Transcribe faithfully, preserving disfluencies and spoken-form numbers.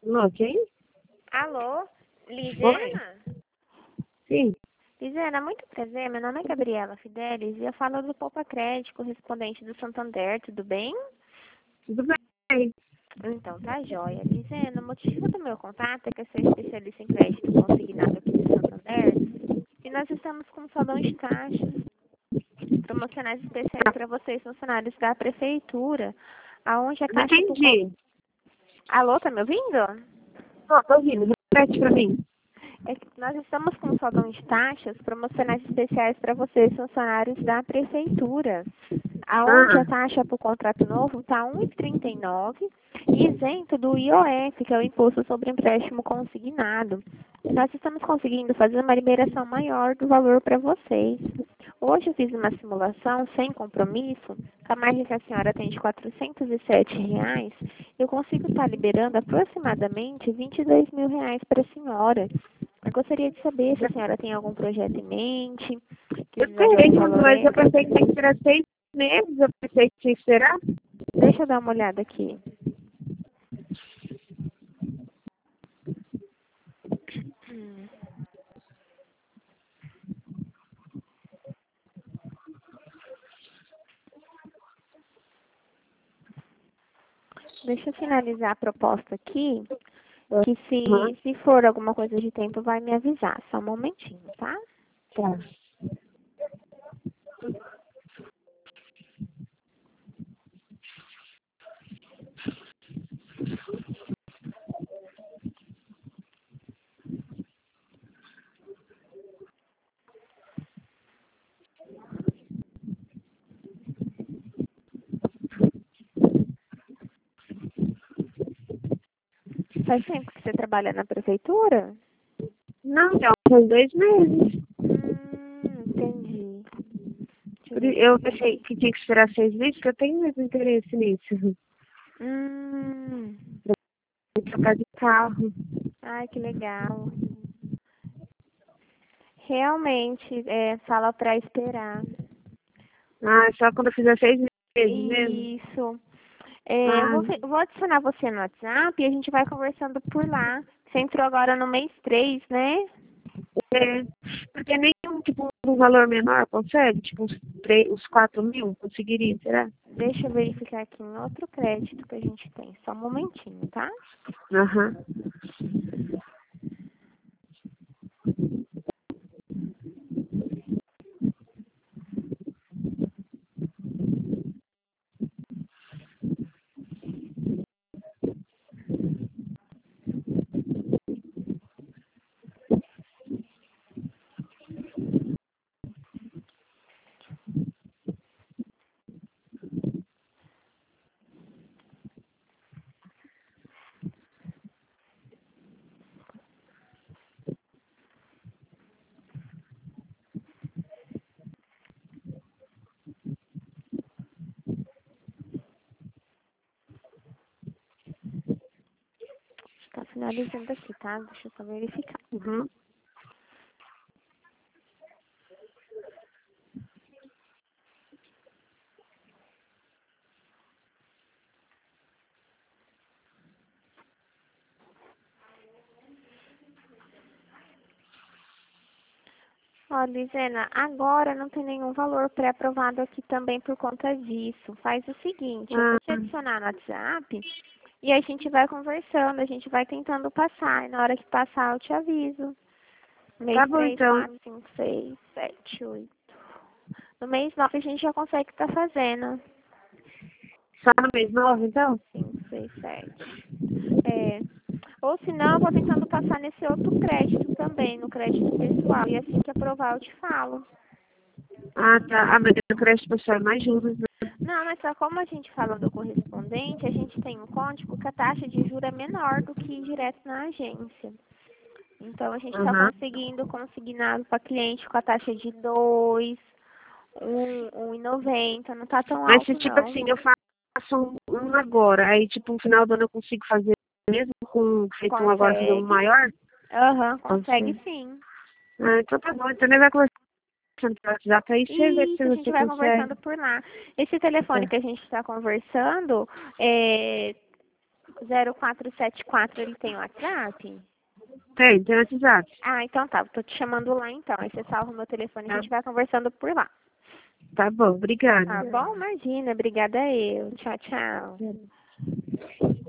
Ok? Alô, Oi? Lisena? Sim, Lisena, muito prazer. Meu nome é Gabriela Fidelis e eu falo do Poupa Crédito, correspondente do Santander, tudo bem? tudo bem. Então, tá joia. Lisena, o motivo do meu contato é que eu sou especialista em crédito consignado aqui do Santander e nós estamos com um salão de taxas promocionais especiais para vocês, funcionários da prefeitura, aonde a Não taxa por... con- entendi. Alô, tá me ouvindo? Tô, tô ouvindo. Repete pra mim. É que nós estamos com um salão de taxas promocionais especiais para vocês, funcionários da prefeitura, aonde a Ah, taxa para o contrato novo está um vírgula trinta e nove e isento do I O F, que é o Imposto sobre Empréstimo Consignado. E nós estamos conseguindo fazer uma liberação maior do valor para vocês. Hoje eu fiz uma simulação sem compromisso, com a margem que a senhora tem de quatrocentos e sete reais, eu consigo estar liberando aproximadamente vinte e dois mil reais para a senhora. Eu gostaria de saber se a senhora tem algum projeto em mente, que eu precisaria de um tenho, valor mas eu extra. pensei que tinha que esperar seis meses. Eu pensei que tinha que esperar. Deixa eu dar uma olhada aqui. Hum. Deixa eu finalizar a proposta aqui, que Aham, se, se for alguma coisa de tempo vai me avisar. Só um momentinho, tá? tá. Faz tempo que você trabalha na prefeitura? Não, já faz dois meses. Hum, entendi. Deixa eu Por ver i- Eu aqui. pensei que tinha que esperar seis meses, porque eu tenho mesmo interesse nisso. Hum, Vou trocar de carro. ai, que legal. Realmente, é, fala para esperar. Ah, só quando eu fizer seis meses mesmo? Isso. É, eu Ah, vou, fe- eu vou adicionar você no WhatsApp e a gente vai conversando por lá. Você entrou agora no mês três, né? é. Porque nenhum, tipo, um valor menor consegue? Tipo, uns, três, uns quatro mil conseguiria, será? Deixa eu verificar aqui em outro crédito que a gente tem. Só um momentinho, tá? Aham. Tá finalizando aqui, tá? Deixa eu só verificar. Uhum. Ó, Lisena, agora não tem nenhum valor pré-aprovado aqui também por conta disso. Faz o seguinte, eu vou Ah, te adicionar no WhatsApp e a gente vai conversando, a gente vai tentando passar. E na hora que passar, eu te aviso. Mês tá bom, três, então. quatro, cinco, seis, sete, oito. No mês nove a gente já consegue estar fazendo. Só no mês nove, então? Cinco, seis, sete. É. Ou se não, eu vou tentando passar nesse outro crédito também, no crédito pessoal. E assim que aprovar, eu te falo. Ah, tá. Ah, mas no crédito pessoal é mais juros, né? Não, mas só como a gente fala do correspondente, a gente tem um código que a taxa de juros é menor do que direto na agência. Então, a gente está Aham. conseguindo consignado para cliente com a taxa de dois, um, um e noventa. Não está tão Mas se, alto, tipo não. assim, eu faço um, um agora, aí, tipo, no final do ano eu consigo fazer mesmo com feito um agora, fazer um Consegue. maior? Aham, consegue Consegue. sim. Ah, então tá bom. Então, ele vai conversando pelo WhatsApp, aí você vê se Isso, a gente você vai conversando consegue. por lá. Esse telefone Tá. que a gente está conversando, é, zero quatro sete quatro, ele tem WhatsApp? Tem, tem WhatsApp. Ah, então tá. Tô te chamando lá então. Aí você salva o meu telefone e a Tá, gente vai conversando por lá. tá bom, obrigada. Tá bom? Imagina. Obrigada eu. Tchau, tchau.